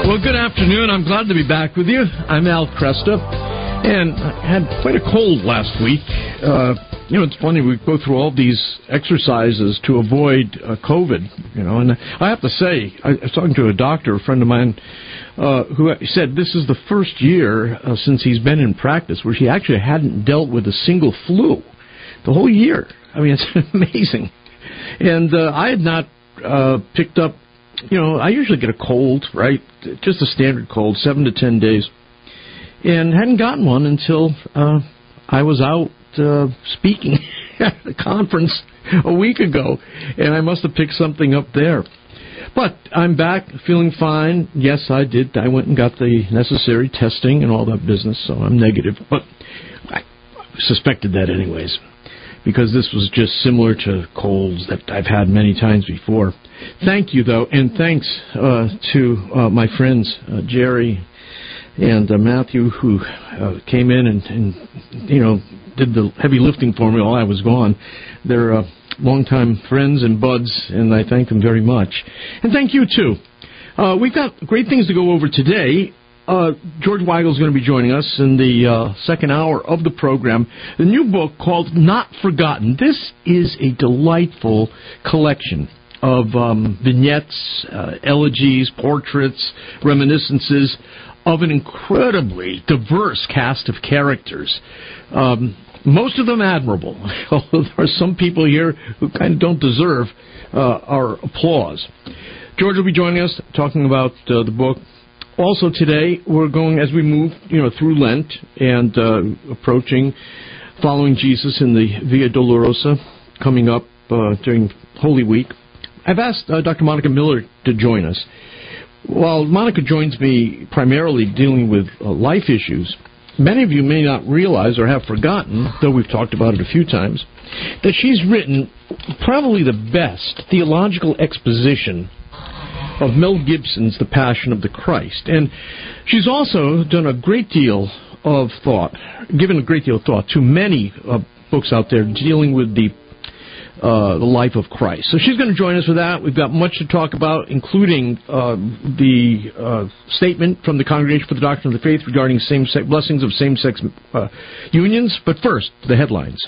Well, good afternoon. I'm glad to be back with you. I'm Al Kresta, and I had quite a cold last week. It's funny, we go through all these exercises to avoid COVID, and I have to say, I was talking to a doctor, a friend of mine, who said this is the first year since he's been in practice where he actually hadn't dealt with a single flu the whole year. I mean, it's amazing. And I had not picked up, I usually get a cold, right? Just a standard cold, 7 to 10 days. And hadn't gotten one until I was out speaking at a conference a week ago, and I must have picked something up there. But I'm back, feeling fine. Yes, I did. I went and got the necessary testing and all that business, so I'm negative. But I suspected that anyways, because this was just similar to colds that I've had many times before. Thank you, though, and thanks to my friends, Jerry and Matthew, who came in and did the heavy lifting for me while I was gone. They're longtime friends and buds, and I thank them very much. And thank you, too. We've got great things to go over today. George Weigel is going to be joining us in the second hour of the program. The new book called Not Forgotten. This is a delightful collection of vignettes, elegies, portraits, reminiscences of an incredibly diverse cast of characters. Most of them admirable, although there are some people here who kind of don't deserve our applause. George will be joining us, talking about the book. Also today, we're going, as we move through Lent and approaching following Jesus in the Via Dolorosa, coming up during Holy Week, I've asked Dr. Monica Miller to join us. While Monica joins me primarily dealing with life issues, many of you may not realize or have forgotten, though we've talked about it a few times, that she's written probably the best theological exposition of Mel Gibson's The Passion of the Christ. And she's also done a great deal of thought, given a great deal of thought to many books out there dealing with the life of Christ. So she's going to join us for that. We've got much to talk about, including the statement from the Congregation for the Doctrine of the Faith regarding blessings of same-sex unions. But first, the headlines.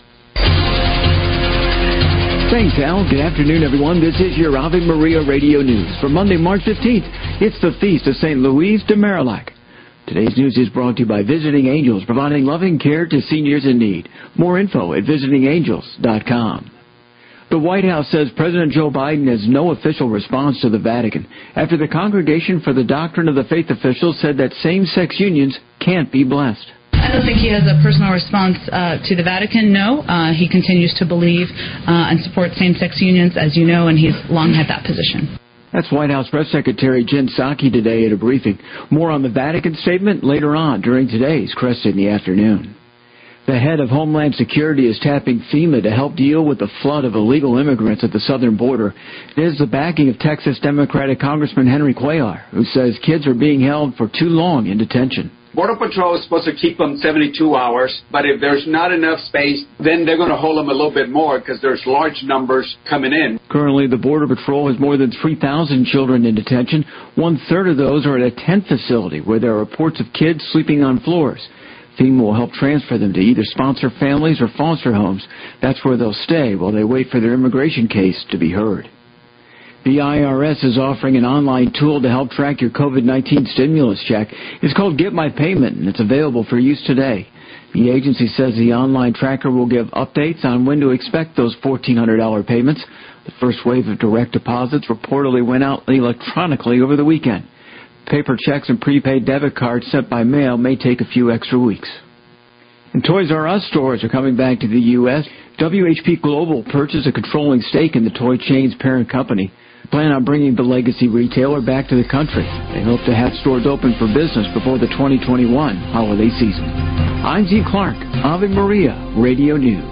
Thanks, Al. Good afternoon, everyone. This is your Ave Maria Radio News for Monday, March 15th. It's the feast of St. Louise de Marillac. Today's news is brought to you by Visiting Angels, providing loving care to seniors in need. More info at visitingangels.com. The White House says President Joe Biden has no official response to the Vatican after the Congregation for the Doctrine of the Faith officials said that same-sex unions can't be blessed. I don't think he has a personal response to the Vatican, no. He continues to believe and support same-sex unions, as you know, and he's long had that position. That's White House Press Secretary Jen Psaki today at a briefing. More on the Vatican statement later on during today's Crest in the afternoon. The head of Homeland Security is tapping FEMA to help deal with the flood of illegal immigrants at the southern border. It is the backing of Texas Democratic Congressman Henry Cuellar, who says kids are being held for too long in detention. Border Patrol is supposed to keep them 72 hours, but if there's not enough space, then they're going to hold them a little bit more because there's large numbers coming in. Currently, the Border Patrol has more than 3,000 children in detention. 1/3 of those are at a tent facility where there are reports of kids sleeping on floors. FEMA will help transfer them to either sponsor families or foster homes. That's where they'll stay while they wait for their immigration case to be heard. The IRS is offering an online tool to help track your COVID-19 stimulus check. It's called Get My Payment, and it's available for use today. The agency says the online tracker will give updates on when to expect those $1,400 payments. The first wave of direct deposits reportedly went out electronically over the weekend. Paper checks and prepaid debit cards sent by mail may take a few extra weeks. And Toys R Us stores are coming back to the U.S. WHP Global purchased a controlling stake in the toy chain's parent company. They plan on bringing the legacy retailer back to the country. They hope to have stores open for business before the 2021 holiday season. I'm Gene Clark, Ave Maria Radio News.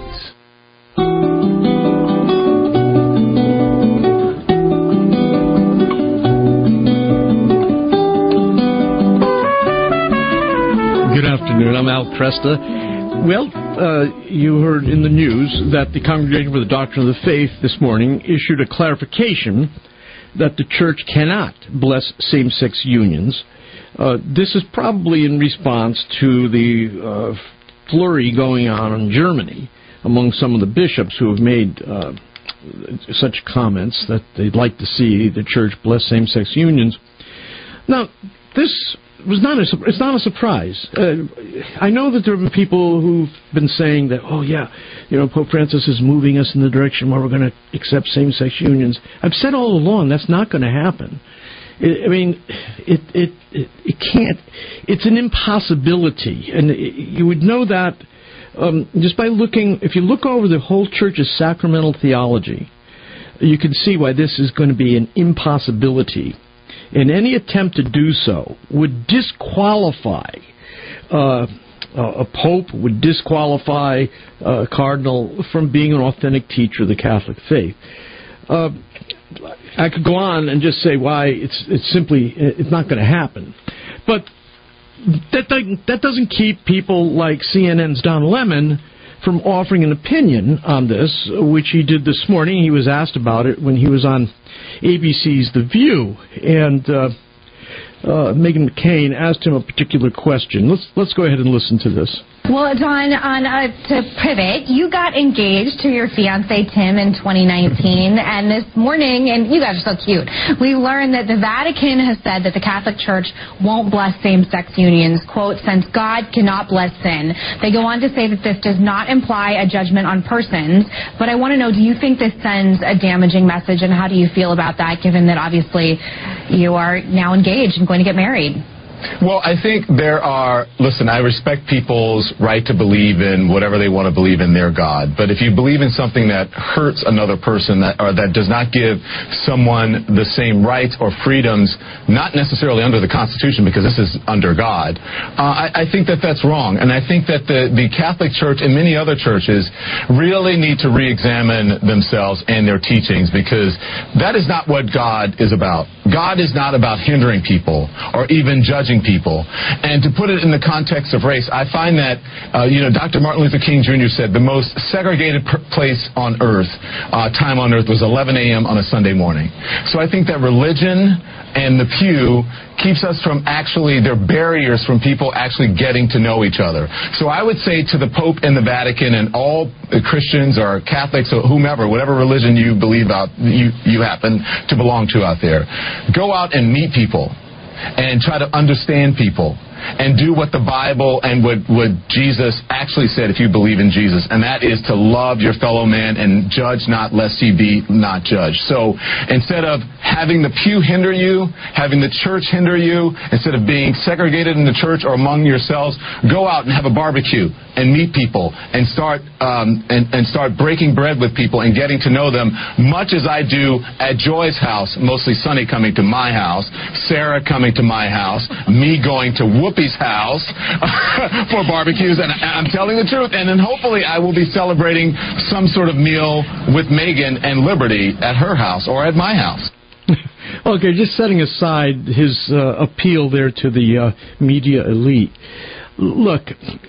Good afternoon. I'm Al Kresta. Well, you heard in the news that the Congregation for the Doctrine of the Faith this morning issued a clarification that the church cannot bless same-sex unions. This is probably in response to the flurry going on in Germany among some of the bishops who have made such comments that they'd like to see the church bless same-sex unions. Now, this was it's not a surprise. I know that there have been people who've been saying that, Pope Francis is moving us in the direction where we're going to accept same-sex unions. I've said all along that's not going to happen. It can't. It's an impossibility, and you would know that just by looking. If you look over the whole church's sacramental theology, you can see why this is going to be an impossibility. And any attempt to do so would disqualify a pope, would disqualify a cardinal from being an authentic teacher of the Catholic faith. I could go on and just say why it's not going to happen. But that doesn't keep people like CNN's Don Lemon from offering an opinion on this, which he did this morning. He was asked about it when he was on ABC's The View, and Meghan McCain asked him a particular question. Let's go ahead and listen to this. Well, Don, to pivot, you got engaged to your fiancé, Tim, in 2019, and this morning, and you guys are so cute, we learned that the Vatican has said that the Catholic Church won't bless same-sex unions, quote, since God cannot bless sin. They go on to say that this does not imply a judgment on persons, but I want to know, do you think this sends a damaging message, and how do you feel about that, given that obviously you are now engaged and going to get married? Well, I think I respect people's right to believe in whatever they want to believe in their God. But if you believe in something that hurts another person or that does not give someone the same rights or freedoms, not necessarily under the Constitution, because this is under God, I think that that's wrong. And I think that the Catholic Church and many other churches really need to re-examine themselves and their teachings, because that is not what God is about. God is not about hindering people or even judging people. And to put it in the context of race, I find that, Dr. Martin Luther King Jr. said the most segregated place on earth, time on earth, was 11 a.m. on a Sunday morning. So I think that religion and the pew keeps us from there are barriers from people actually getting to know each other. So I would say to the Pope and the Vatican and all Christians or Catholics or whomever, whatever religion you believe you happen to belong to out there, go out and meet people and try to understand people and do what the Bible and what Jesus actually said if you believe in Jesus, and that is to love your fellow man and judge not lest ye be not judged. So instead of having the pew hinder you, having the church hinder you, instead of being segregated in the church or among yourselves, go out and have a barbecue and meet people and start breaking bread with people and getting to know them, much as I do at Joy's house, mostly Sonny coming to my house, Sarah coming to my house, me going to Whoopi's house for barbecues, and I'm telling the truth. And then hopefully I will be celebrating some sort of meal with Meghan and Liberty at her house or at my house. Okay, just setting aside his appeal there to the media elite. Look,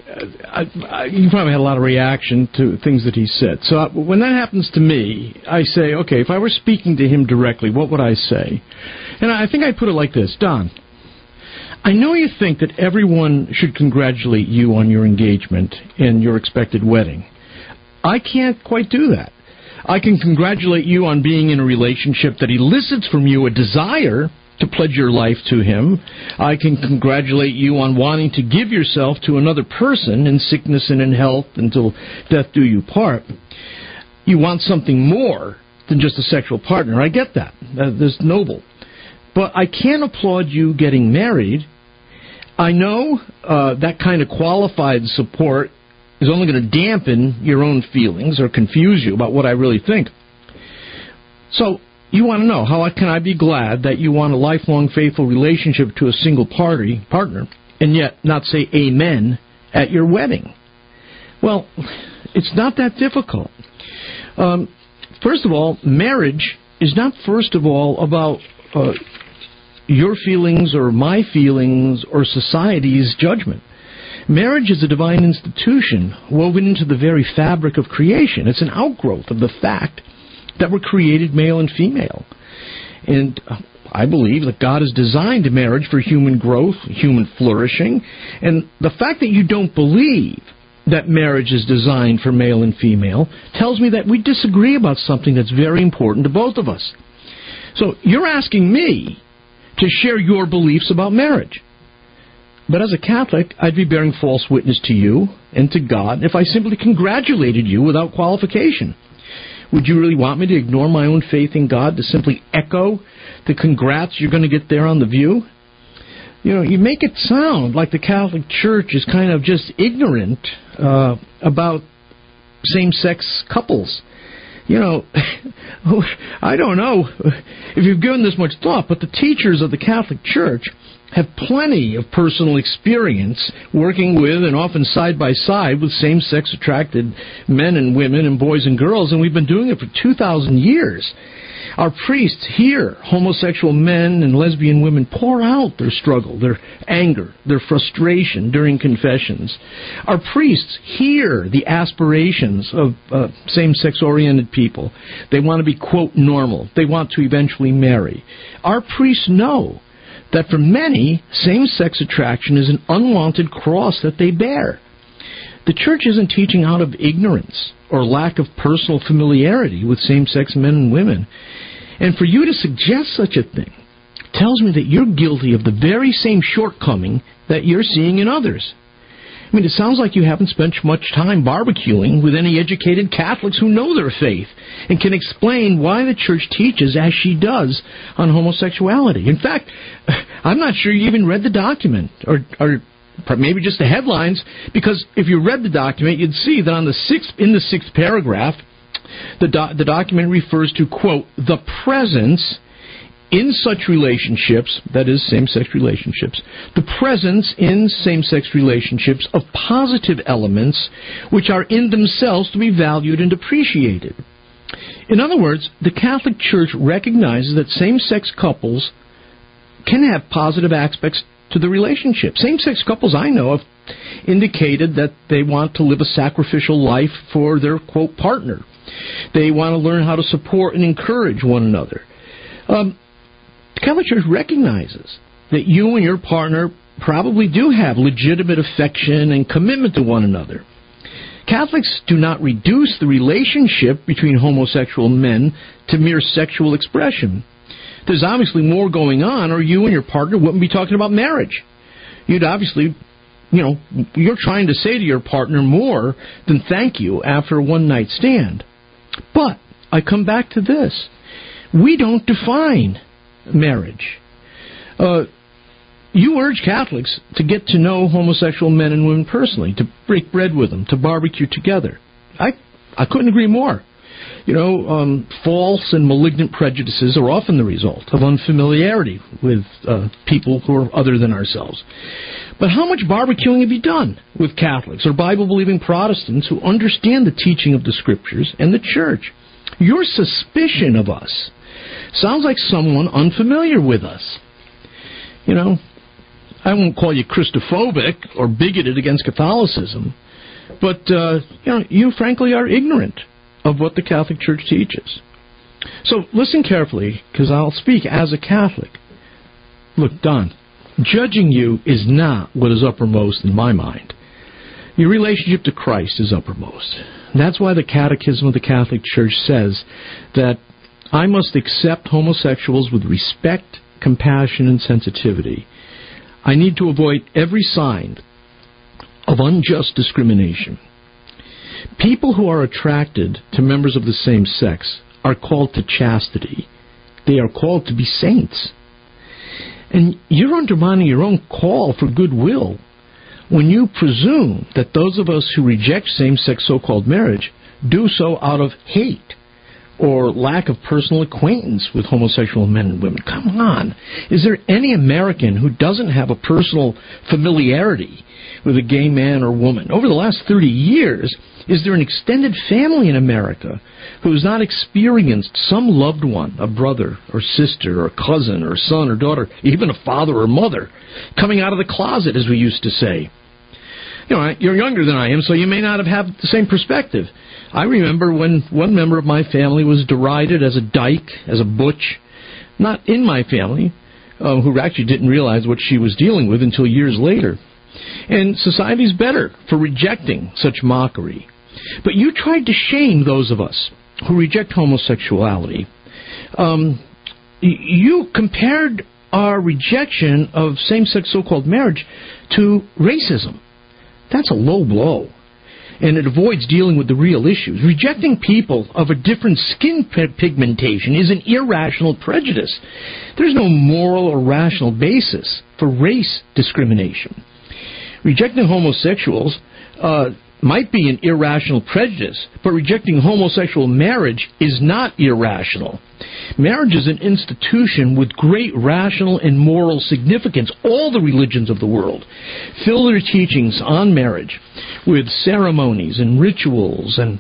you probably had a lot of reaction to things that he said. So when that happens to me, I say, okay, if I were speaking to him directly, what would I say? And I think I put it like this: Don, I know you think that everyone should congratulate you on your engagement and your expected wedding. I can't quite do that. I can congratulate you on being in a relationship that elicits from you a desire to pledge your life to him. I can congratulate you on wanting to give yourself to another person in sickness and in health until death do you part. You want something more than just a sexual partner. I get that. That's noble. But I can't applaud you getting married. I know that kind of qualified support is only going to dampen your own feelings or confuse you about what I really think. So you want to know, how can I be glad that you want a lifelong faithful relationship to a single partner and yet not say amen at your wedding? Well, it's not that difficult. First of all, marriage is not first of all about your feelings or my feelings or society's judgment. Marriage is a divine institution woven into the very fabric of creation. It's an outgrowth of the fact that we're created male and female. And I believe that God has designed marriage for human growth, human flourishing, and the fact that you don't believe that marriage is designed for male and female tells me that we disagree about something that's very important to both of us. So you're asking me to share your beliefs about marriage. But as a Catholic, I'd be bearing false witness to you and to God if I simply congratulated you without qualification. Would you really want me to ignore my own faith in God to simply echo the congrats you're going to get there on The View? You know, you make it sound like the Catholic Church is kind of just ignorant about same-sex couples. You know, I don't know if you've given this much thought, but the teachers of the Catholic Church have plenty of personal experience working with and often side by side with same-sex attracted men and women and boys and girls, and we've been doing it for 2,000 years. Our priests hear homosexual men and lesbian women pour out their struggle, their anger, their frustration during confessions. Our priests hear the aspirations of same-sex oriented people. They want to be, quote, normal. They want to eventually marry. Our priests know that for many, same-sex attraction is an unwanted cross that they bear. The Church isn't teaching out of ignorance or lack of personal familiarity with same-sex men and women. And for you to suggest such a thing tells me that you're guilty of the very same shortcoming that you're seeing in others. I mean, it sounds like you haven't spent much time barbecuing with any educated Catholics who know their faith and can explain why the Church teaches as she does on homosexuality. In fact, I'm not sure you even read the document, or maybe just the headlines, because if you read the document, you'd see that in the sixth paragraph, the document refers to, quote, the presence in such relationships, that is, same-sex relationships, the presence in same-sex relationships of positive elements which are in themselves to be valued and appreciated. In other words, the Catholic Church recognizes that same-sex couples can have positive aspects to the relationship. Same-sex couples I know have indicated that they want to live a sacrificial life for their, quote, partner. They want to learn how to support and encourage one another. The Catholic Church recognizes that you and your partner probably do have legitimate affection and commitment to one another. Catholics do not reduce the relationship between homosexual men to mere sexual expression. There's obviously more going on, or you and your partner wouldn't be talking about marriage. You'd obviously, you're trying to say to your partner more than thank you after a one-night stand. But I come back to this. We don't define marriage. You urge Catholics to get to know homosexual men and women personally, to break bread with them, to barbecue together. I couldn't agree more. False and malignant prejudices are often the result of unfamiliarity with people who are other than ourselves. But how much barbecuing have you done with Catholics or Bible-believing Protestants who understand the teaching of the Scriptures and the Church? Your suspicion of us sounds like someone unfamiliar with us. I won't call you Christophobic or bigoted against Catholicism, but, you frankly are ignorant of what the Catholic Church teaches. So listen carefully, because I'll speak as a Catholic. Look, Don, judging you is not what is uppermost in my mind. Your relationship to Christ is uppermost. That's why the Catechism of the Catholic Church says that I must accept homosexuals with respect, compassion, and sensitivity. I need to avoid every sign of unjust discrimination. People who are attracted to members of the same sex are called to chastity. They are called to be saints. And you're undermining your own call for goodwill when you presume that those of us who reject same-sex so-called marriage do so out of hate or lack of personal acquaintance with homosexual men and women. Come on. Is there any American who doesn't have a personal familiarity with a gay man or woman? Over the last 30 years, is there an extended family in America who has not experienced some loved one, a brother or sister or cousin or son or daughter, even a father or mother, coming out of the closet, as we used to say? You're younger than I am, so you may not have had the same perspective. I remember when one member of my family was derided as a dyke, as a butch. not in my family, who actually didn't realize what she was dealing with until years later. And society's better for rejecting such mockery. But you tried to shame those of us who reject homosexuality. You compared our rejection of same-sex so-called marriage to racism. That's a low blow. And it avoids dealing with the real issues. Rejecting people of a different skin pigmentation is an irrational prejudice. There's no moral or rational basis for race discrimination. Rejecting homosexuals might be an irrational prejudice, but rejecting homosexual marriage is not irrational. Marriage is an institution with great rational and moral significance. All the religions of the world fill their teachings on marriage with ceremonies and rituals and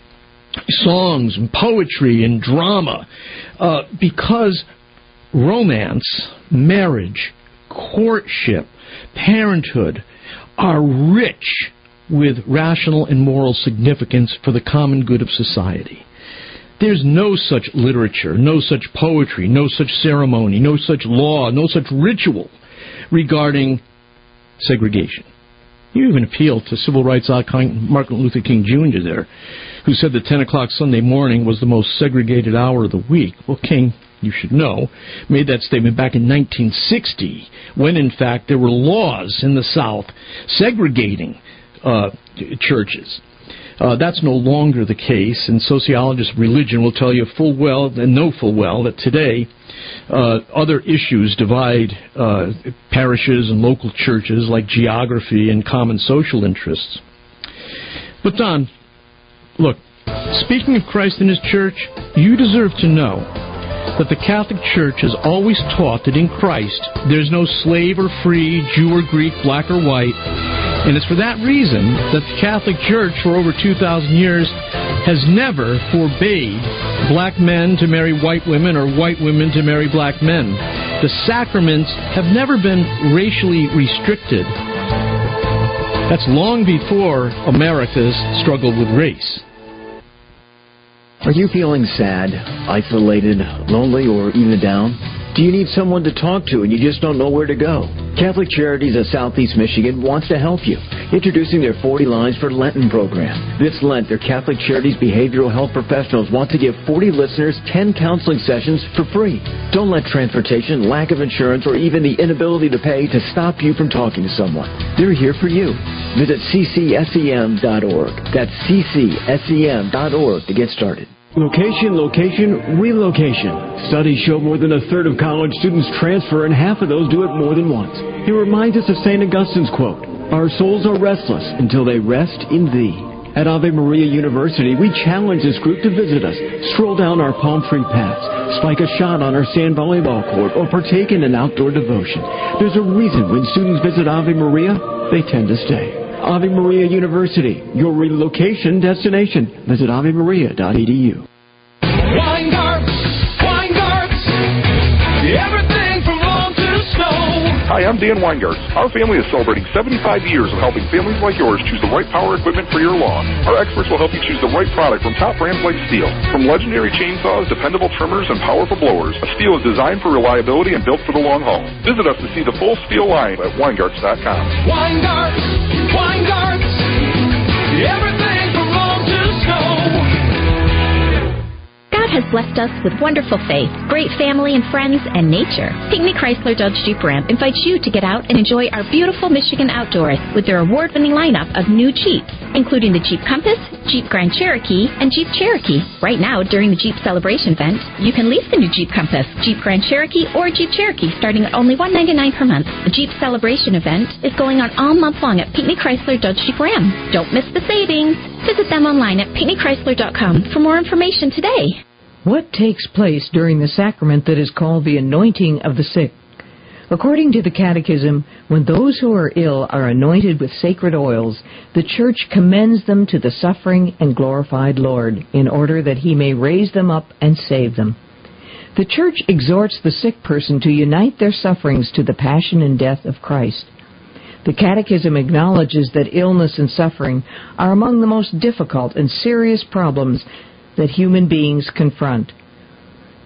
songs and poetry and drama, because romance, marriage, courtship, parenthood are rich with rational and moral significance for the common good of society. There's no such literature, no such poetry, no such ceremony, no such law, no such ritual regarding segregation. You even appealed to civil rights icon Martin Luther King Jr. there, who said that 10 o'clock Sunday morning was the most segregated hour of the week. Well, King, you should know, made that statement back in 1960, when in fact there were laws in the South segregating churches. That's no longer the case, and sociologists of religion will tell you full well and know full well that today other issues divide parishes and local churches like geography and common social interests. But Don, look, speaking of Christ and His church, you deserve to know that the Catholic Church has always taught that in Christ there's no slave or free, Jew or Greek, black or white. And it's for that reason that the Catholic Church for over 2,000 years has never forbade black men to marry white women or white women to marry black men. The sacraments have never been racially restricted. That's long before America's struggled with race. Are you feeling sad, isolated, lonely, or even down? Do you need someone to talk to and you just don't know where to go? Catholic Charities of Southeast Michigan wants to help you. Introducing their 40 Lines for Lenten program. This Lent, their Catholic Charities behavioral health professionals want to give 40 listeners 10 counseling sessions for free. Don't let transportation, lack of insurance, or even the inability to pay to stop you from talking to someone. They're here for you. Visit ccsem.org. That's ccsem.org to get started. Location, relocation. Studies show more than a third of college students transfer, and half of those do it more than once. It reminds us of St. Augustine's quote, "Our souls are restless until they rest in Thee." At Ave Maria University, we challenge this group to visit us, stroll down our palm tree paths, spike a shot on our sand volleyball court, or partake in an outdoor devotion. There's a reason when students visit Ave Maria, they tend to stay. Ave Maria University, your relocation destination. Visit avemaria.edu. Weingarts, everything from lawn to snow. Hi, I'm Dan Weingarts. Our family is celebrating 75 years of helping families like yours choose the right power equipment for your lawn. Our experts will help you choose the right product from top brands like Stihl. From legendary chainsaws, dependable trimmers, and powerful blowers, a Stihl is designed for reliability and built for the long haul. Visit us to see the full Stihl line at Weingarts.com. Weingarts, everything from lawn to snow. God has blessed us with wonderful faith, great family and friends, and nature. Pinckney Chrysler Dodge Jeep Ram invites you to get out and enjoy our beautiful Michigan outdoors with their award-winning lineup of new Jeeps, including the Jeep Compass, Jeep Grand Cherokee, and Jeep Cherokee. Right now, during the Jeep Celebration event, you can lease the new Jeep Compass, Jeep Grand Cherokee, or Jeep Cherokee starting at only $199 per month. The Jeep Celebration event is going on all month long at Pinckney Chrysler Dodge Jeep Ram. Don't miss the savings. Visit them online at pinckneychrysler.com for more information today. What takes place during the sacrament that is called the anointing of the sick? According to the Catechism, when those who are ill are anointed with sacred oils, the Church commends them to the suffering and glorified Lord, in order that He may raise them up and save them. The Church exhorts the sick person to unite their sufferings to the passion and death of Christ. The Catechism acknowledges that illness and suffering are among the most difficult and serious problems that human beings confront.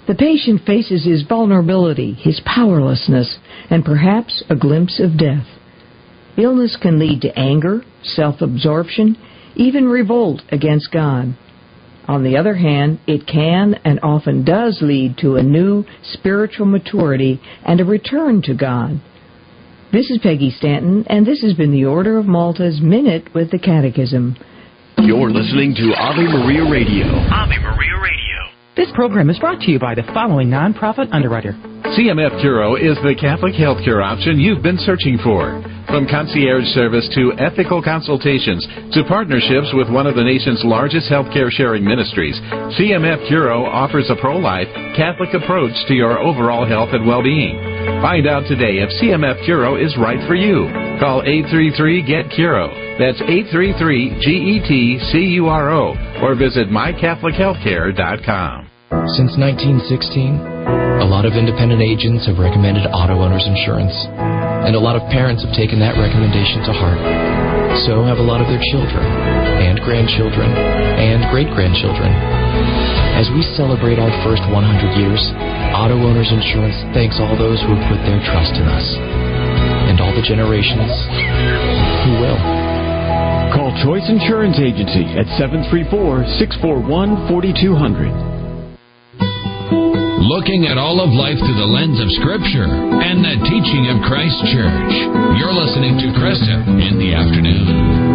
The patient faces his vulnerability, his powerlessness, and perhaps a glimpse of death. Illness can lead to anger, self-absorption, even revolt against God. On the other hand, it can and often does lead to a new spiritual maturity and a return to God. This is Peggy Stanton, and this has been the Order of Malta's Minute with the Catechism. You're listening to Ave Maria Radio. Ave Maria Radio. This program is brought to you by the following nonprofit underwriter. CMF Curo is the Catholic healthcare option you've been searching for. From concierge service to ethical consultations to partnerships with one of the nation's largest healthcare sharing ministries, CMF Curo offers a pro-life, Catholic approach to your overall health and well-being. Find out today if CMF Curo is right for you. Call 833-GET-CURO. That's 833-GET-CURO. Or visit mycatholichealthcare.com. Since 1916, a lot of independent agents have recommended auto owners insurance, and a lot of parents have taken that recommendation to heart. So have a lot of their children, and grandchildren, and great-grandchildren. As we celebrate our first 100 years, Auto Owners Insurance thanks all those who have put their trust in us, and all the generations who will. Call Choice Insurance Agency at 734-641-4200. Looking at all of life through the lens of Scripture and the teaching of Christ Church. You're listening to Krista in the Afternoon.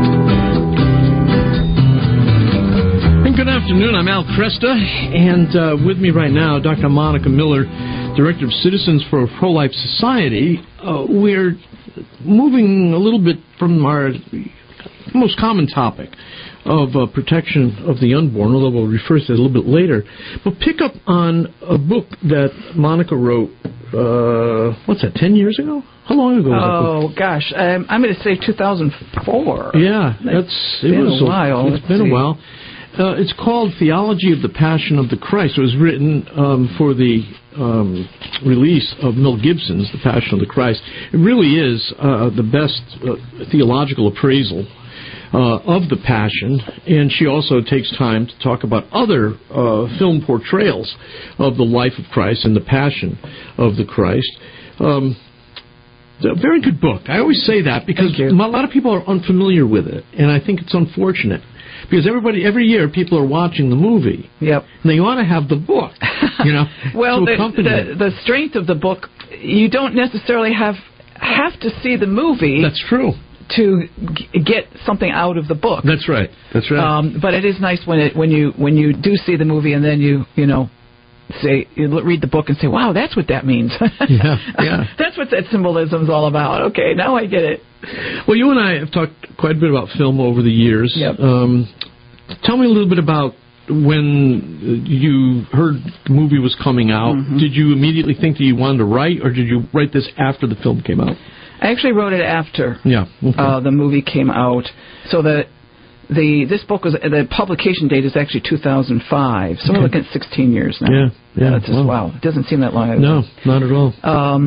And good afternoon. I'm Al Kresta, and with me right now, Dr. Monica Miller, Director of Citizens for a Pro-Life Society. We're moving a little bit from our most common topic of protection of the unborn, although we'll refer to it a little bit later. But pick up on a book that Monica wrote, 10 years ago? How long ago was that book? Oh, gosh. I'm going to say 2004. Yeah, it's been a while. It's been a while. It's called Theology of the Passion of the Christ. It was written for the release of Mel Gibson's The Passion of the Christ. It really is the best theological appraisal of the Passion, and she also takes time to talk about other film portrayals of the life of Christ and the Passion of the Christ. It's a very good book. I always say that because a lot of people are unfamiliar with it, and I think it's unfortunate. Because every year people are watching the movie. Yep. And they ought to have the book, well, to accompany it. The strength of the book, you don't necessarily have to see the movie. That's true. To get something out of the book. That's right. That's right. But it is nice when you do see the movie and then you read the book and say, wow, that's what that means. Yeah. That's what that symbolism is all about. Okay, now I get it. Well, you and I have talked quite a bit about film over the years. Yep. Tell me a little bit about when you heard the movie was coming out. Mm-hmm. Did you immediately think that you wanted to write, or did you write this after the film came out? I actually wrote it after the movie came out. So this book was, the publication date is actually 2005. So we're looking at 16 years now. Yeah. That's just, wow. It doesn't seem that long ago. No, not at all.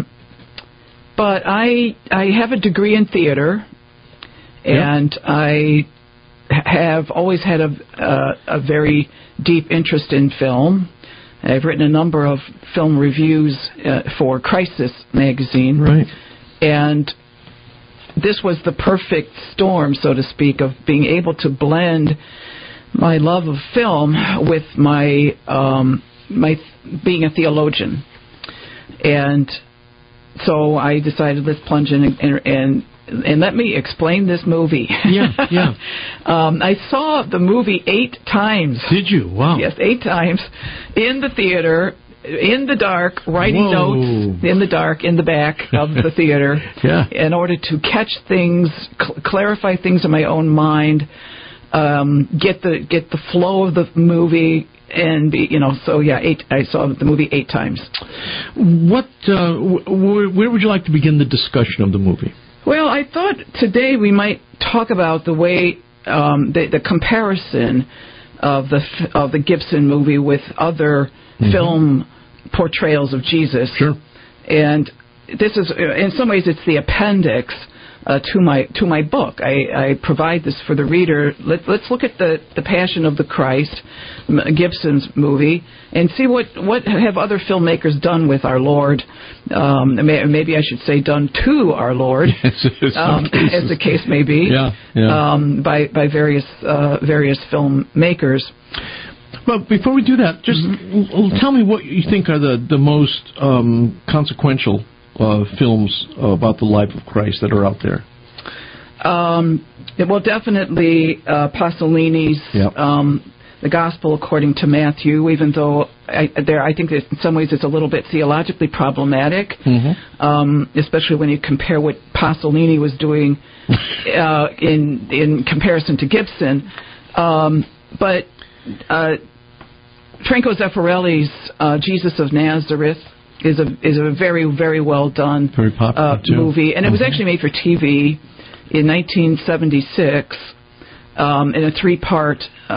But I have a degree in theater, and I have always had a very deep interest in film. I've written a number of film reviews for Crisis magazine. Right. And this was the perfect storm, so to speak, of being able to blend my love of film with my being a theologian. And so I decided, let's plunge in and let me explain this movie. Yeah. I saw the movie 8 times. Did you? Wow. Yes, 8 times in the theater. In the dark, writing notes in the dark in the back of the theater in order to catch things, clarify things in my own mind, get the flow of the movie, and I saw the movie 8 times. What? Where would you like to begin the discussion of the movie? Well, I thought today we might talk about the way the comparison of the Gibson movie with other film portrayals of Jesus. Sure. And this is, in some ways, it's the appendix to my book. I provide this for the reader. Let's look at the Passion of the Christ, Gibson's movie, and see what have other filmmakers done with our Lord. Maybe I should say done to our Lord, as the case may be, by various filmmakers. But before we do that, just tell me what you think are the most consequential films about the life of Christ that are out there. Well, definitely Pasolini's The Gospel According to Matthew, even though I think that in some ways it's a little bit theologically problematic, especially when you compare what Pasolini was doing in comparison to Gibson. But Franco Zeffirelli's Jesus of Nazareth is a very, very well done very popular movie, and it was actually made for TV in 1976 in a 3-part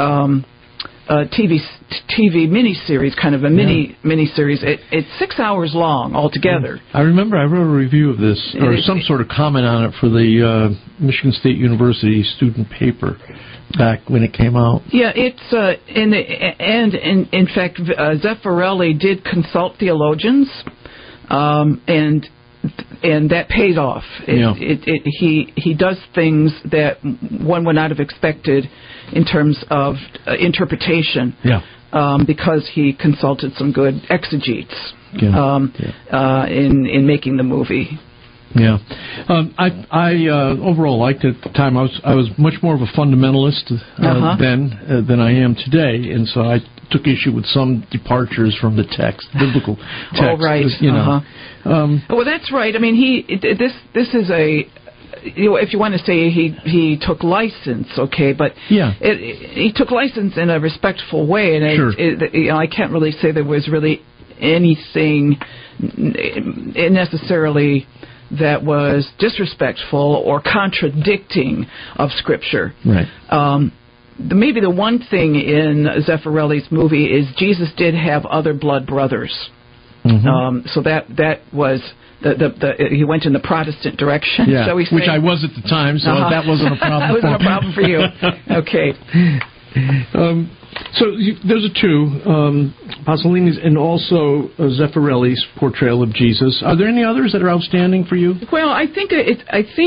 TV miniseries, kind of a miniseries. It's 6 hours long altogether. I remember I wrote a review of this, or some sort of comment on it for the Michigan State University student paper back when it came out. Yeah, it's in fact, Zeffirelli did consult theologians, and that paid off. He does things that one would not have expected in terms of interpretation, because he consulted some good exegetes in making the movie. Yeah, I overall liked it at the time. I was much more of a fundamentalist then than I am today, and so I took issue with some departures from the text, biblical text. Oh, right. You know. Well, that's right. I mean, this is a. If you want to say he took license, okay, but he took license in a respectful way, and I can't really say there was really anything necessarily that was disrespectful or contradicting of Scripture. Right. Maybe the one thing in Zeffirelli's movie is Jesus did have other blood brothers. So that was he went in the Protestant direction, shall we say? Which I was at the time, so that wasn't a problem. That wasn't a problem for you. Okay. So those are two, Pasolini's and also Zeffirelli's portrayal of Jesus. Are there any others that are outstanding for you? Well, I think the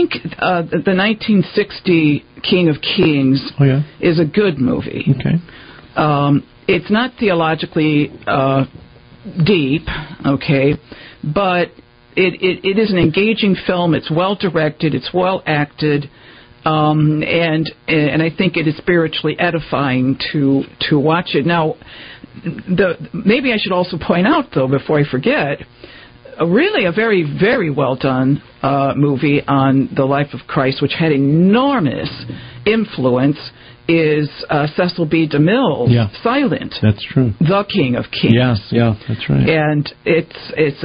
1960 King of Kings is a good movie. Okay. It's not theologically deep, okay, but it is an engaging film. It's well directed. It's well acted. And I think it is spiritually edifying to watch it. Now, maybe I should also point out, though, before I forget, really a very, very well done movie on the life of Christ, which had enormous influence, is Cecil B. DeMille's Silent. That's true. The King of Kings. Yes, that's right. And it's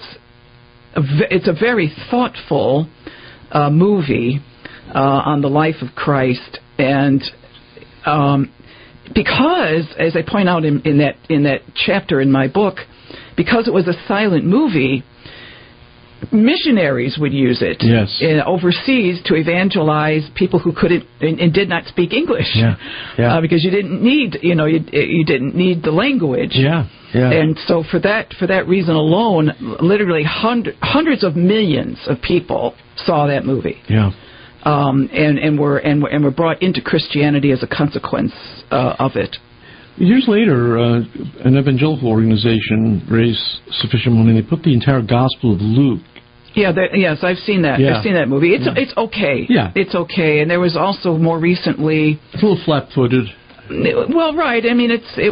a very thoughtful movie on the life of Christ, and because, as I point out in that chapter in my book, because it was a silent movie, missionaries would use it overseas to evangelize people who couldn't and did not speak English, because you didn't need you didn't need the language. And so for that reason alone, literally hundreds of millions of people saw that movie. And were brought into Christianity as a consequence of it. Years later, an evangelical organization raised sufficient money. They put the entire Gospel of Luke. Yes, I've seen that. I've seen that movie. It's okay. It's okay. And there was also more recently. It's a little flat-footed. Well, right. I mean,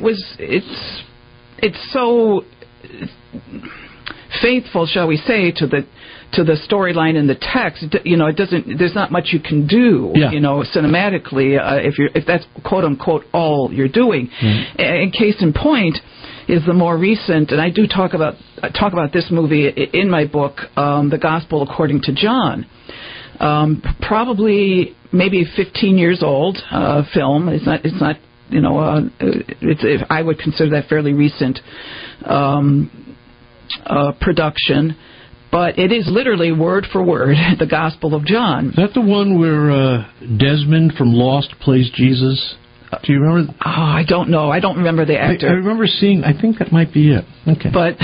it's so faithful, shall we say, to the storyline in the text. It doesn't. There's not much you can do. Cinematically, if that's quote unquote all you're doing. And case in point is the more recent, and I do talk about this movie in my book, The Gospel According to John. Probably maybe 15 years old film. It's not. I would consider that fairly recent production. but it is literally word for word the Gospel of John. Is that the one where Desmond from Lost plays Jesus? Do you remember? Oh, I don't know. I don't remember the actor. I remember seeing. I think that might be it. Okay. But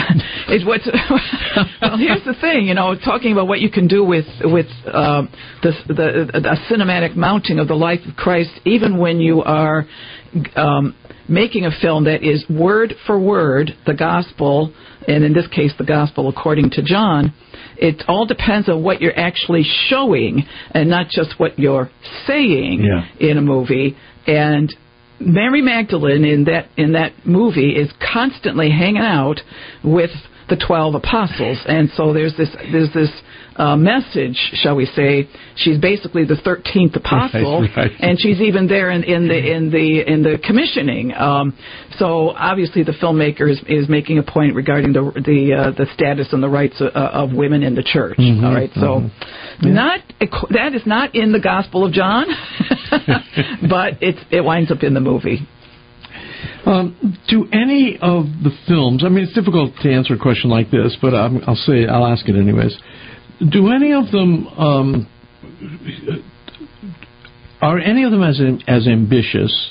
well, here's the thing. Talking about what you can do with the cinematic mounting of the life of Christ, even when you are making a film that is word for word the gospel, and in this case, the gospel according to John. It all depends on what you're actually showing, and not just what you're saying in a movie. And Mary Magdalene in that movie is constantly hanging out with the 12 apostles, and so there's this message, shall we say? She's basically the 13th apostle, right. And she's even there in the commissioning. So obviously the filmmaker is making a point regarding the status and the rights of women in the church. Mm-hmm, all right, so that is not in the Gospel of John, but it winds up in the movie. Do any of the films? I mean, it's difficult to answer a question like this, but I'll ask it anyways. Do any of them are any of them as ambitious,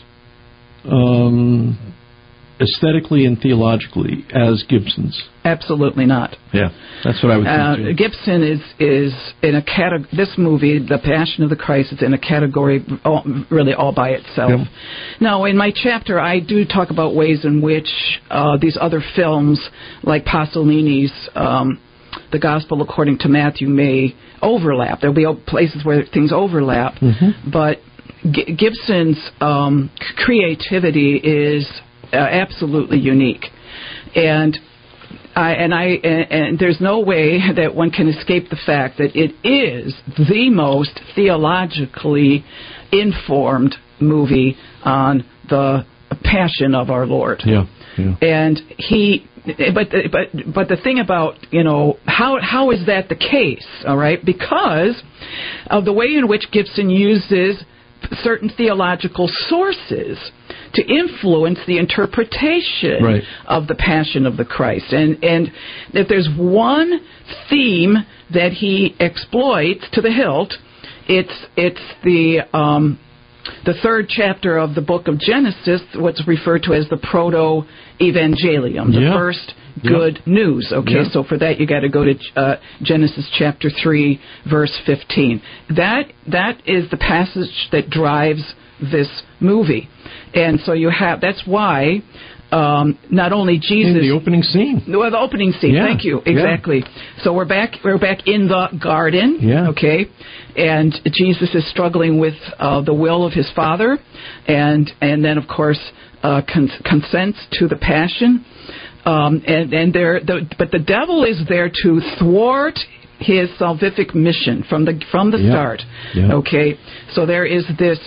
aesthetically and theologically, as Gibson's? Absolutely not. Yeah, that's what I would think. Gibson is in a category. This movie, The Passion of the Christ, is in a category really all by itself. Yep. Now, in my chapter, I do talk about ways in which these other films, like Pasolini's The Gospel According to Matthew, may overlap. There'll be places where things overlap, but Gibson's creativity is absolutely unique, and there's no way that one can escape the fact that it is the most theologically informed movie on the Passion of our Lord. Yeah. And but the thing about, how is that the case? All right, because of the way in which Gibson uses certain theological sources to influence the interpretation of the Passion of the Christ. And if there's one theme that he exploits to the hilt, it's the third chapter of the book of Genesis, what's referred to as the proto-evangelium, the first good news. Okay, so for that you got to go to Genesis chapter 3, verse 15. That is the passage that drives this movie. And so that's why not only Jesus... In the opening scene. Well, the opening scene, thank you, exactly. So we're back in the garden, okay, and Jesus is struggling with the will of his Father, and then, of course, consents to the Passion, but the devil is there to thwart his salvific mission from the start, okay? So there is this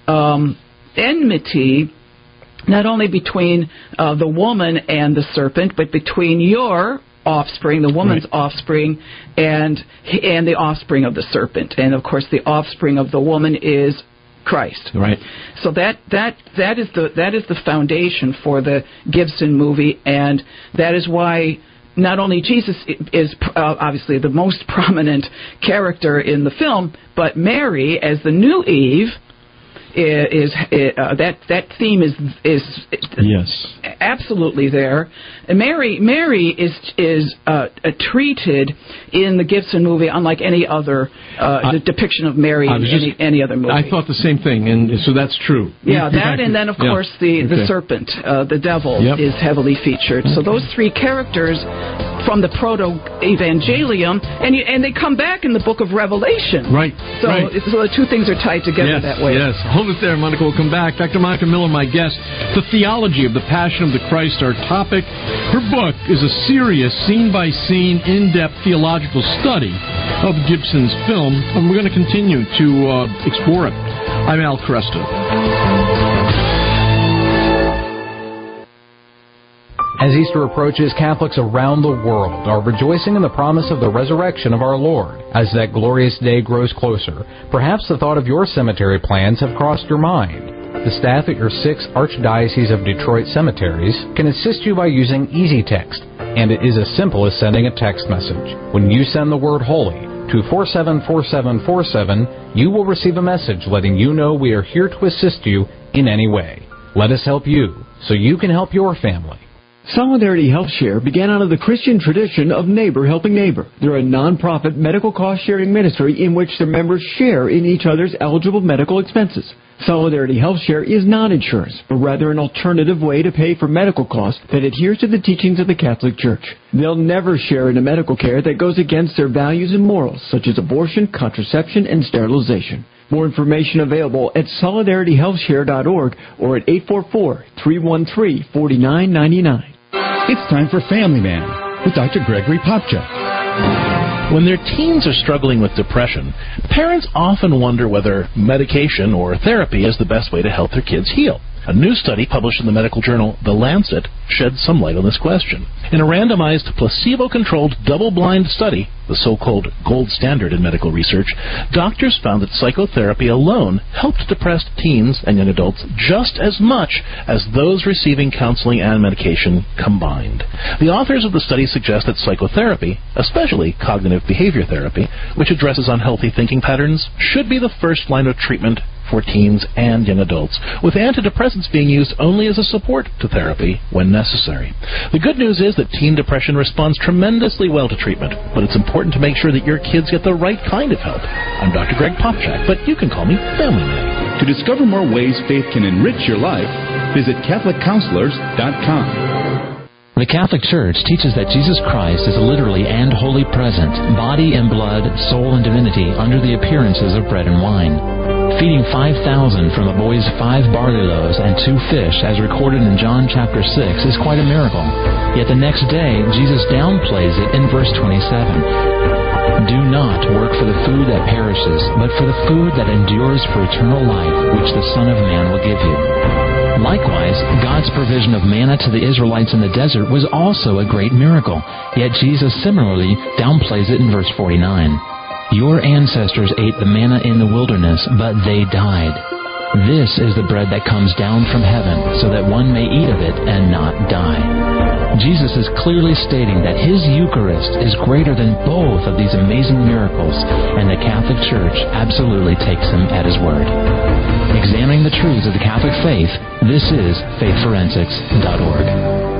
enmity, not only between the woman and the serpent, but between your offspring, the woman's offspring, and the offspring of the serpent. And of course, the offspring of the woman is Christ. Right. So that is the foundation for the Gibson movie, and that is why not only Jesus is obviously the most prominent character in the film, but Mary as the new Eve that theme is absolutely there. And Mary is treated in the Gibson movie unlike any other depiction of Mary in any other movie. I thought the same thing, and so that's true. Yeah, that, and then of course the serpent, the devil, is heavily featured. So those three characters from the proto-evangelium, and they come back in the book of Revelation. Right. So the two things are tied together that way. Yes. Hold it there, Monica. We'll come back. Dr. Monica Miller, my guest. The theology of the Passion of the Christ, our topic. Her book is a serious, scene-by-scene, in-depth theological study of Gibson's film, and we're going to continue to explore it. I'm Al Kresta. As Easter approaches, Catholics around the world are rejoicing in the promise of the resurrection of our Lord. As that glorious day grows closer, perhaps the thought of your cemetery plans have crossed your mind. The staff at your 6 Archdiocese of Detroit cemeteries can assist you by using EasyText. and it is as simple as sending a text message. When you send the word HOLY to 474747, you will receive a message letting you know we are here to assist you in any way. Let us help you so you can help your family. Solidarity Health Share began out of the Christian tradition of neighbor helping neighbor. They're a non-profit medical cost-sharing ministry in which their members share in each other's eligible medical expenses. Solidarity Health Share is not insurance, but rather an alternative way to pay for medical costs that adheres to the teachings of the Catholic Church. They'll never share in a medical care that goes against their values and morals, such as abortion, contraception, and sterilization. More information available at solidarityhealthshare.org or at 844-313-4999. It's time for Family Man with Dr. Gregory Popchak. When their teens are struggling with depression, parents often wonder whether medication or therapy is the best way to help their kids heal. A new study published in the medical journal The Lancet sheds some light on this question. In a randomized, placebo-controlled, double-blind study, the so-called gold standard in medical research, doctors found that psychotherapy alone helped depressed teens and young adults just as much as those receiving counseling and medication combined. The authors of the study suggest that psychotherapy, especially cognitive behavior therapy, which addresses unhealthy thinking patterns, should be the first line of treatment for teens and young adults, with antidepressants being used only as a support to therapy when necessary. The good news is that teen depression responds tremendously well to treatment, but it's important to make sure that your kids get the right kind of help. I'm Dr. Greg Popchak, but you can call me Family Man. To discover more ways faith can enrich your life, visit CatholicCounselors.com. The Catholic Church teaches that Jesus Christ is literally and wholly present, body and blood, soul and divinity, under the appearances of bread and wine. Feeding 5,000 from a boy's 5 barley loaves and 2 fish, as recorded in John chapter 6, is quite a miracle. Yet the next day, Jesus downplays it in verse 27. Do not work for the food that perishes, but for the food that endures for eternal life, which the Son of Man will give you. Likewise, God's provision of manna to the Israelites in the desert was also a great miracle, yet Jesus similarly downplays it in verse 49. Your ancestors ate the manna in the wilderness, but they died. This is the bread that comes down from heaven, so that one may eat of it and not die. Jesus is clearly stating that His Eucharist is greater than both of these amazing miracles, and the Catholic Church absolutely takes Him at His word. Examining the truths of the Catholic faith, this is faithforensics.org.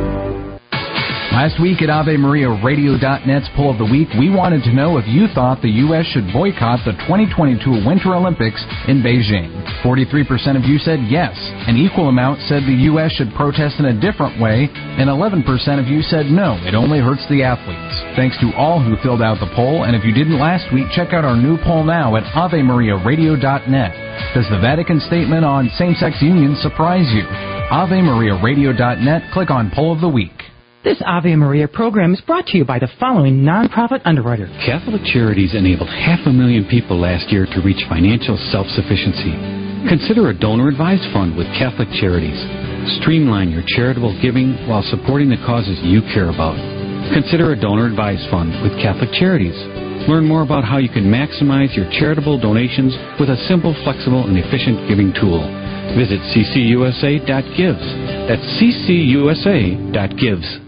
Last week at AveMariaRadio.net's Poll of the Week, we wanted to know if you thought the U.S. should boycott the 2022 Winter Olympics in Beijing. 43% of you said yes. An equal amount said the U.S. should protest in a different way, and 11% of you said no, it only hurts the athletes. Thanks to all who filled out the poll, and if you didn't last week, check out our new poll now at AveMariaRadio.net. Does the Vatican statement on same-sex unions surprise you? AveMariaRadio.net, click on Poll of the Week. This Ave Maria program is brought to you by the following nonprofit underwriter. Catholic Charities enabled 500,000 people last year to reach financial self-sufficiency. Consider a donor-advised fund with Catholic Charities. Streamline your charitable giving while supporting the causes you care about. Consider a donor-advised fund with Catholic Charities. Learn more about how you can maximize your charitable donations with a simple, flexible, and efficient giving tool. Visit ccusa.gives. That's ccusa.gives.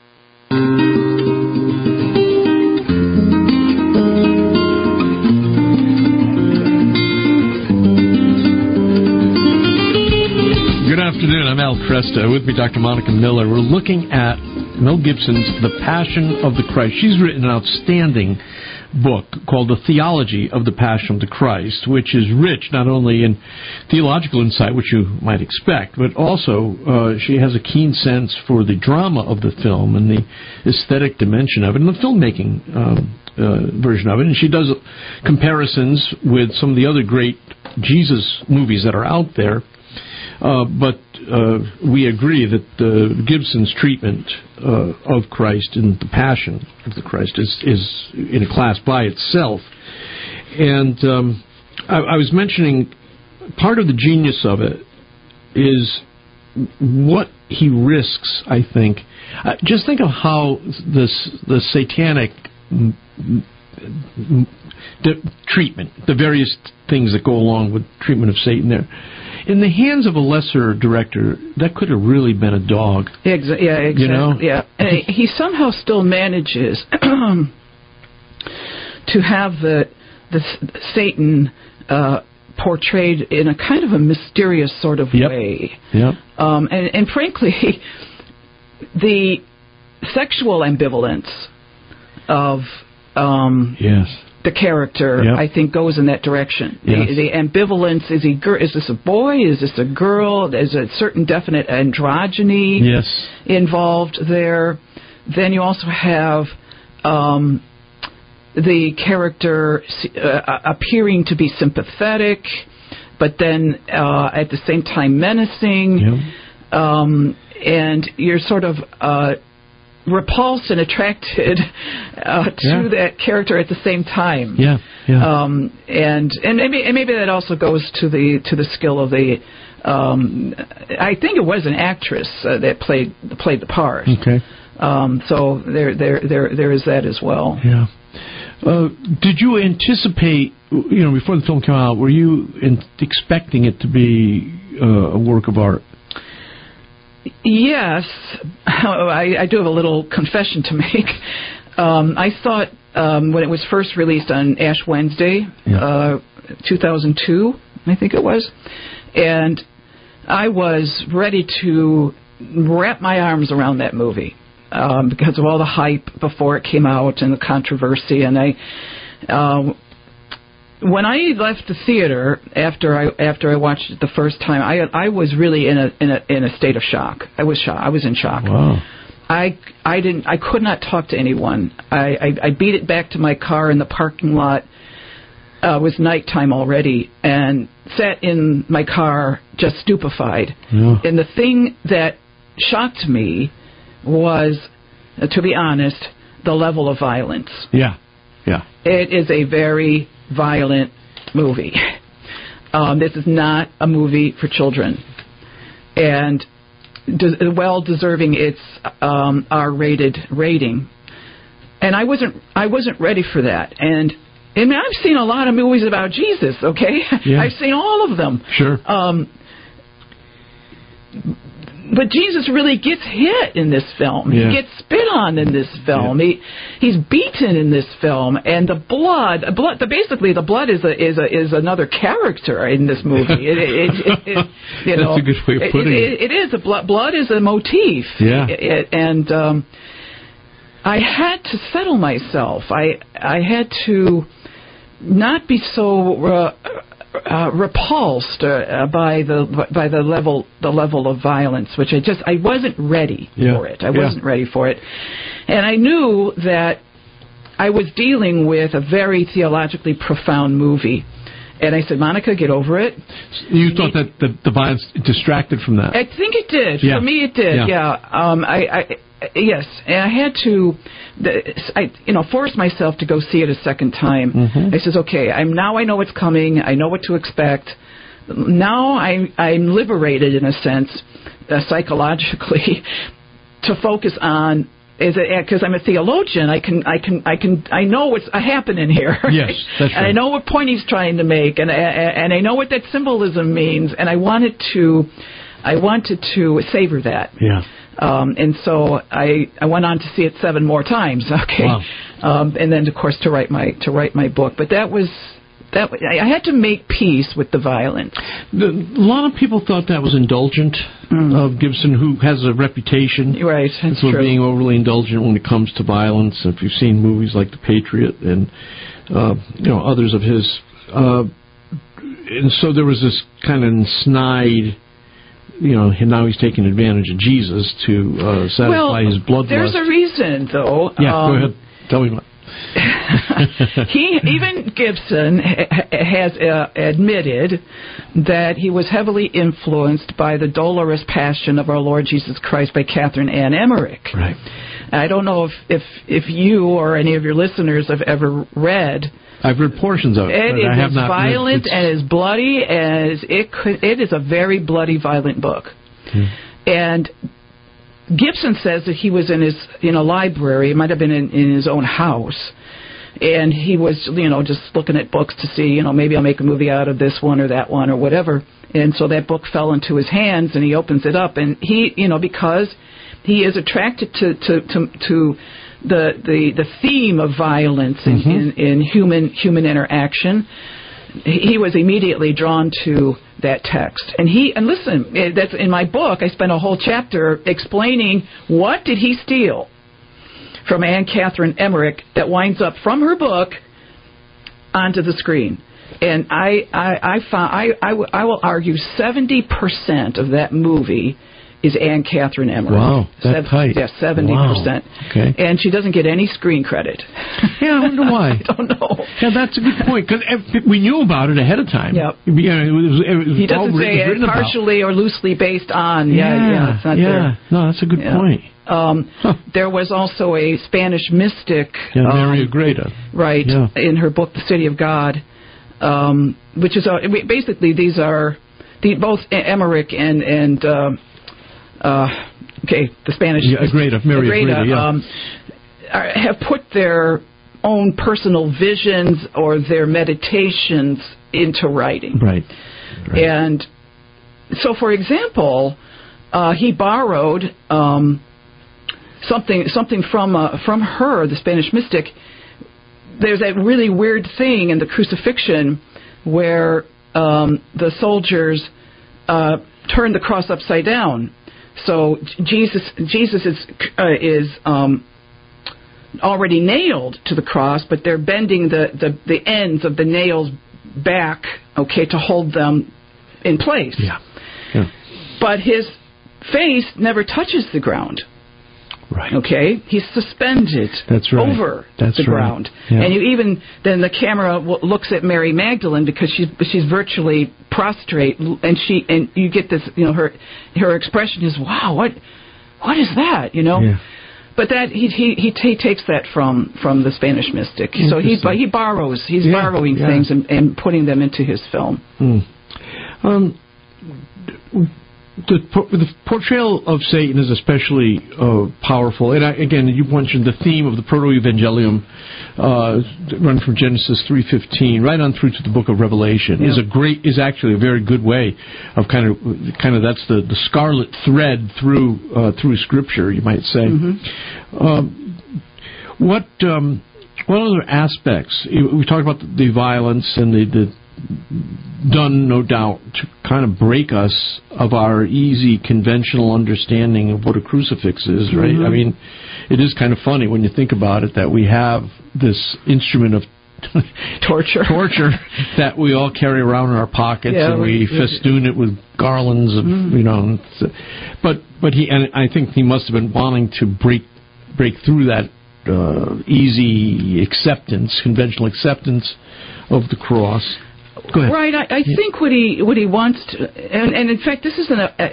Good afternoon. I'm Al Cresta. With me, Dr. Monica Miller. We're looking at Mel Gibson's The Passion of the Christ. She's written an outstanding book called The Theology of the Passion of the Christ, which is rich not only in theological insight, which you might expect, but also she has a keen sense for the drama of the film and the aesthetic dimension of it and the filmmaking version of it. And she does comparisons with some of the other great Jesus movies that are out there. But we agree that Gibson's treatment of Christ and the Passion of the Christ is in a class by itself. And I was mentioning part of the genius of it is what he risks, I think. Just think of how the satanic treatment, the various things that go along with treatment of Satan there. in the hands of a lesser director, that could have really been a dog. Yeah, exactly. You know? Yeah, and he somehow still manages to have the Satan portrayed in a kind of a mysterious sort of way. Yep. And frankly, the sexual ambivalence of the character, I think, goes in that direction. The ambivalence, is this a boy? Is this a girl? There's a certain definite androgyny involved there. Then you also have the character appearing to be sympathetic, but then at the same time menacing. And you're sort of repulsed and attracted to that character at the same time. And maybe that also goes to the skill of the. I think it was an actress that played the part. Okay. So there is that as well. Yeah. Did you anticipate, before the film came out, were you expecting it to be a work of art? Yes. I do have a little confession to make. I saw it when it was first released on Ash Wednesday, 2002, I think it was. And I was ready to wrap my arms around that movie. Because of all the hype before it came out and the controversy, and when I left the theater after I watched it the first time, I was really in a state of shock. I was shocked. I was in shock. Wow. I could not talk to anyone. I beat it back to my car in the parking lot. It was nighttime already, and sat in my car just stupefied. And the thing that shocked me was, to be honest, the level of violence. Yeah. It is a very violent movie. This is not a movie for children, and well deserving its R-rated rating. And I wasn't ready for that. And I've seen a lot of movies about Jesus. Okay, I've seen all of them. Sure. But Jesus really gets hit in this film. He gets spit on in this film. He's beaten in this film, and the blood. Basically, the blood is another character in this movie. That's a good way of putting it. It is blood is a motif. And I had to settle myself. I had to not be so repulsed by the level of violence, which I wasn't ready for it. I wasn't ready for it, and I knew that I was dealing with a very theologically profound movie. And I said, Monica, get over it. You thought that the violence distracted from that? I think it did. For me, it did. Yes, and I had to, force myself to go see it a second time. I says, okay, I know what's coming. I know what to expect. Now I'm liberated in a sense, psychologically, to focus on. Because I'm a theologian, I know what's happening here. Yes, that's right. And I know what point he's trying to make, and I know what that symbolism means, and I wanted to savor that. Yeah. And so I went on to see it 7 more times. Okay. Wow. And then of course to write my book, but I had to make peace with the violence. A lot of people thought that was indulgent of Gibson, who has a reputation for being overly indulgent when it comes to violence. If you've seen movies like The Patriot and others of his, and so there was this kind of snide. Now he's taking advantage of Jesus to satisfy his bloodlust. There's a reason, though. Yeah, go ahead. Tell me what. Even Gibson has admitted that he was heavily influenced by the Dolorous Passion of our Lord Jesus Christ by Catherine Ann Emmerich. Right. I don't know if you or any of your listeners have ever read. I've read portions of it. It is as violent and as bloody as it could. It is a very bloody, violent book. And Gibson says that he was in a library. It might have been in his own house, And he was, just looking at books to see, maybe I'll make a movie out of this one or that one or whatever. And so that book fell into his hands, and he opens it up, and he, because he is attracted to the theme of violence in human interaction, he was immediately drawn to that text. And listen, that's in my book. I spent a whole chapter explaining what did he steal from Anne Catherine Emmerich that winds up from her book onto the screen. And I will argue 70% of that movie is Anne Catherine Emmerich. Wow, that's tight. Yeah, 70%. Wow. Okay. And she doesn't get any screen credit. Yeah, I wonder why. I don't know. Yeah, that's a good point, because we knew about it ahead of time. Yep. It was He doesn't say partially or loosely based on. Yeah, it's not there. No, that's a good point. There was also a Spanish mystic, Mary Agreda, right, in her book, The City of God, which is basically these are both Emmerich and the Spanish Agreda, Mary Agreda, have put their own personal visions or their meditations into writing. Right. And so, for example, he borrowed something from her, the Spanish mystic. There's that really weird thing in the crucifixion where the soldiers turn the cross upside down. So Jesus is already nailed to the cross, but they're bending the ends of the nails back, to hold them in place. Yeah. But his face never touches the ground. Right. Okay, he's suspended over the ground, and then the camera looks at Mary Magdalene because she's virtually prostrate, and you get this, her expression is, wow, what is that, Yeah. But that he takes that from the Spanish mystic, so he's borrowing things and putting them into his film. The portrayal of Satan is especially powerful, and again, you mentioned the theme of the Proto-Evangelium, run from Genesis 3:15 right on through to the Book of Revelation. Is actually a very good way of kind of that's the scarlet thread through Scripture, you might say. What other aspects? We talked about the violence and the done, no doubt, to kind of break us of our easy, conventional understanding of what a crucifix is, right? I mean, it is kind of funny when you think about it that we have this instrument of torture that we all carry around in our pockets, and we festoon it with garlands of, But I think he must have been wanting to break through that easy acceptance, conventional acceptance of the cross. Go ahead. Right, I think what he wants to, and in fact, this is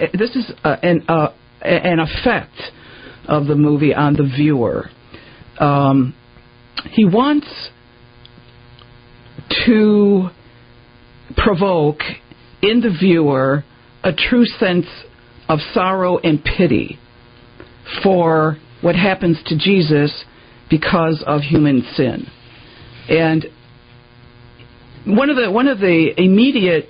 an effect of the movie on the viewer. He wants to provoke in the viewer a true sense of sorrow and pity for what happens to Jesus because of human sin, and one of the immediate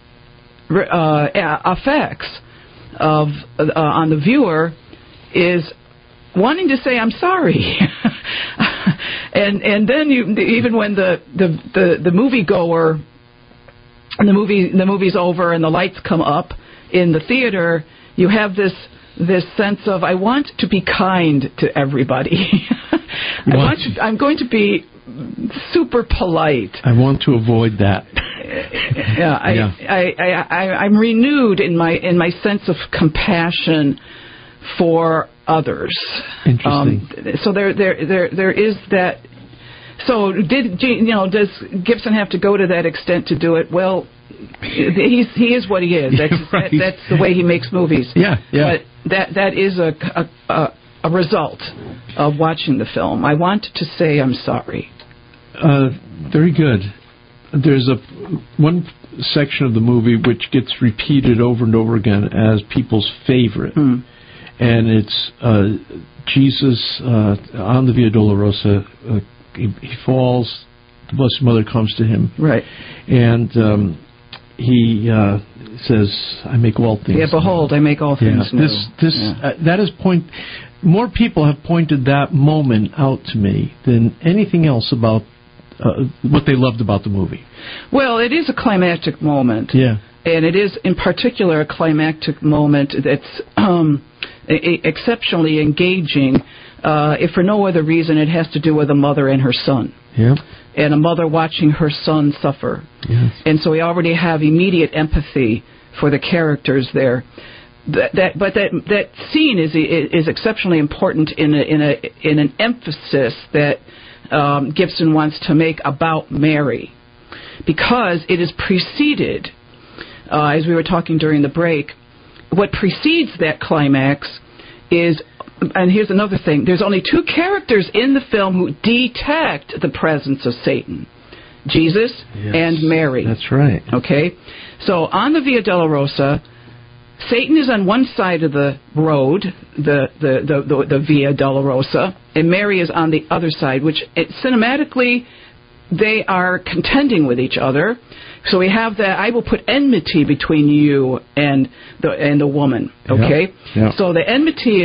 effects on the viewer is wanting to say I'm sorry, and then even when the moviegoer and the movie's over and the lights come up in the theater, you have this sense of I want to be kind to everybody. I'm going to be super polite. I want to avoid that. I'm renewed in my sense of compassion for others. Interesting. So there is that. So does Gibson have to go to that extent to do it? Well, he is what he is. That's the way he makes movies. Yeah. But that is a result of watching the film. I want to say I'm sorry. Very good. There's one section of the movie which gets repeated over and over again as people's favorite, and it's Jesus on the Via Dolorosa He falls. The Blessed Mother comes to him. Right. And he says, I make all things new. Behold, I make all things new. That is more people have pointed that moment out to me than anything else about what they loved about the movie. Well, it is a climactic moment. Yeah. And it is, in particular, a climactic moment that's exceptionally engaging. If for no other reason, it has to do with a mother and her son. Yeah. And a mother watching her son suffer. Yes. And so we already have immediate empathy for the characters there. That scene is exceptionally important in an emphasis that Gibson wants to make about Mary, because it is preceded, as we were talking during the break, what precedes that climax is, and here's another thing, there's only two characters in the film who detect the presence of Satan. Jesus and Mary. That's right. Okay? So on the Via Dolorosa, Satan is on one side of the road, the Via Dolorosa, and Mary is on the other side, which cinematically they are contending with each other. So we have that, I will put enmity between you and the woman. Okay? Yeah. So the enmity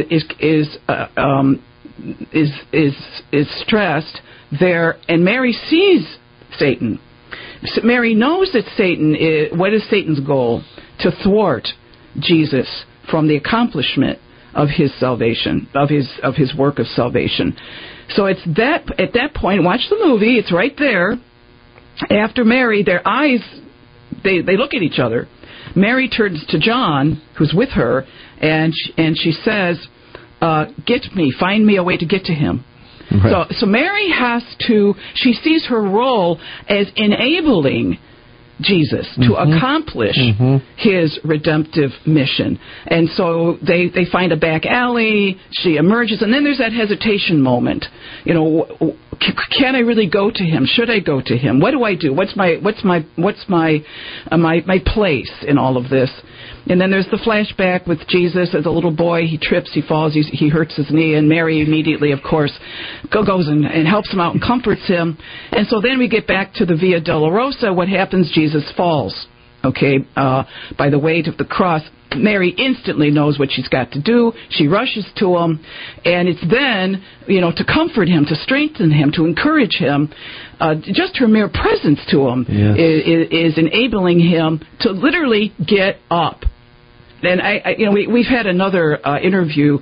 is stressed there, and Mary sees Satan. Mary knows that what is Satan's goal? To thwart Jesus from the accomplishment of his salvation, of his work of salvation. So it's at that point, watch the movie, it's right there. After Mary, their eyes, they look at each other. Mary turns to John, who's with her, and she says, find me a way to get to him. Right. So Mary she sees her role as enabling Jesus to accomplish his redemptive mission. And so they find a back alley, she emerges, and then there's that hesitation moment. You know, can I really go to him? Should I go to him? What do I do? What's my place in all of this? And then there's the flashback with Jesus as a little boy. He trips, he falls, he hurts his knee, and Mary immediately, of course, goes and helps him out and comforts him. And so then we get back to the Via Dolorosa. What happens? Jesus falls, by the weight of the cross. Mary instantly knows what she's got to do. She rushes to him, and it's then, to comfort him, to strengthen him, to encourage him. Just her mere presence to him is enabling him to literally get up. And we've had another interview,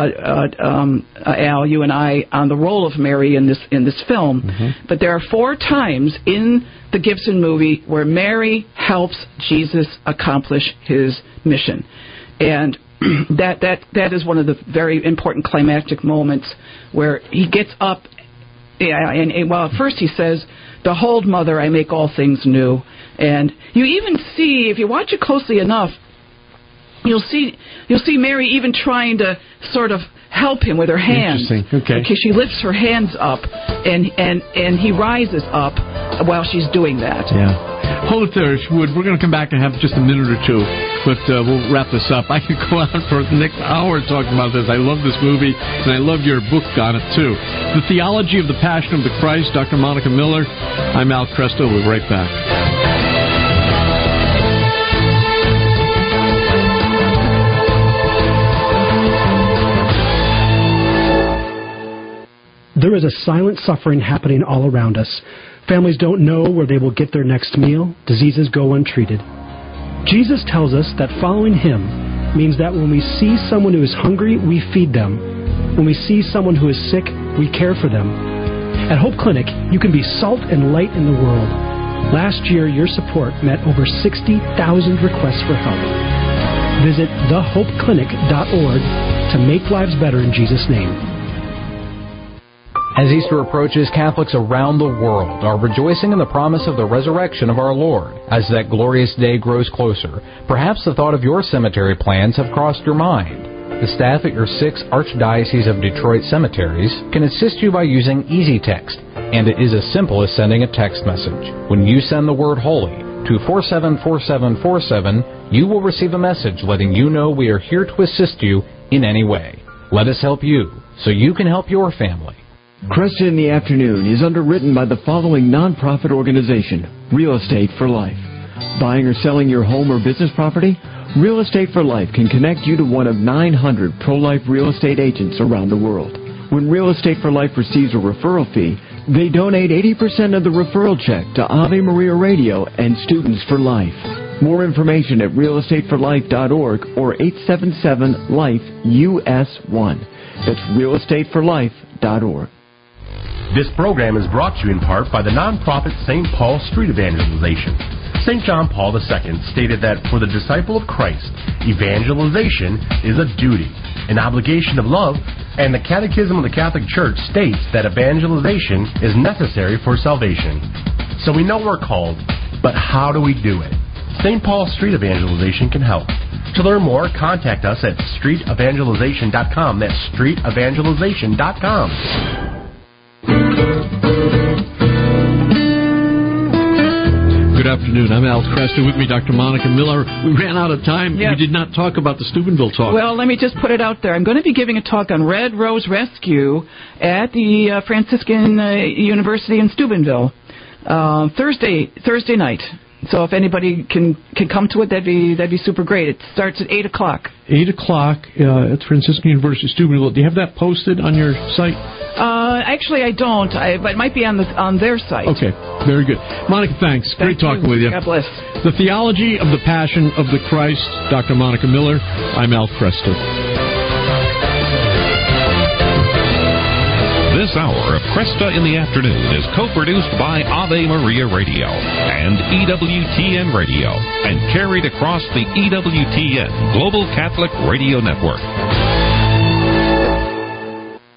Al, you and I, on the role of Mary in this film. But there are 4 times in the Gibson movie where Mary helps Jesus accomplish his mission, and that is one of the very important climactic moments where he gets up. And at first he says, "Behold, Mother, I make all things new." And you even see, if you watch it closely enough, you'll see Mary even trying to sort of help him with her hands. Interesting. Okay. She lifts her hands up, and he rises up while she's doing that. Yeah. Hold it there, Wood. We're going to come back and have just a minute or two, but we'll wrap this up. I could go on for the next hour talking about this. I love this movie, and I love your book on it, too. The Theology of the Passion of the Christ, Dr. Monica Miller. I'm Al Cresto. We'll be right back. There is a silent suffering happening all around us. Families don't know where they will get their next meal. Diseases go untreated. Jesus tells us that following him means that when we see someone who is hungry, we feed them. When we see someone who is sick, we care for them. At Hope Clinic, you can be salt and light in the world. Last year, your support met over 60,000 requests for help. Visit thehopeclinic.org to make lives better in Jesus' name. As Easter approaches, Catholics around the world are rejoicing in the promise of the resurrection of our Lord. As that glorious day grows closer, perhaps the thought of your cemetery plans have crossed your mind. The staff at your 6 Archdiocese of Detroit cemeteries can assist you by using Easy Text, and it is as simple as sending a text message. When you send the word HOLY to 474747, you will receive a message letting you know we are here to assist you in any way. Let us help you so you can help your family. Cresta in the Afternoon is underwritten by the following nonprofit organization, Real Estate for Life. Buying or selling your home or business property? Real Estate for Life can connect you to one of 900 pro-life real estate agents around the world. When Real Estate for Life receives a referral fee, they donate 80% of the referral check to Ave Maria Radio and Students for Life. More information at realestateforlife.org or 877-LIFE-US1. That's realestateforlife.org. This program is brought to you in part by the nonprofit St. Paul Street Evangelization. St. John Paul II stated that for the disciple of Christ, evangelization is a duty, an obligation of love, and the Catechism of the Catholic Church states that evangelization is necessary for salvation. So we know we're called, but how do we do it? St. Paul Street Evangelization can help. To learn more, contact us at streetevangelization.com. That's streetevangelization.com. Good afternoon. I'm Al Kresta. With me, Dr. Monica Miller. We ran out of time. Yes. We did not talk about the Steubenville talk. Well, let me just put it out there. I'm going to be giving a talk on Red Rose Rescue at the Franciscan University in Steubenville Thursday night. So if anybody can come to it, that'd be super great. It starts at 8 o'clock. 8 o'clock at Franciscan University Steubenville. Do you have that posted on your site? Actually, I don't. But it might be on their site. Okay, very good. Monica, thanks. Great talking with you. God bless. The Theology of the Passion of the Christ, Dr. Monica Miller. I'm Al Kresta. This hour of Cresta in the Afternoon is co-produced by Ave Maria Radio and EWTN Radio and carried across the EWTN Global Catholic Radio Network.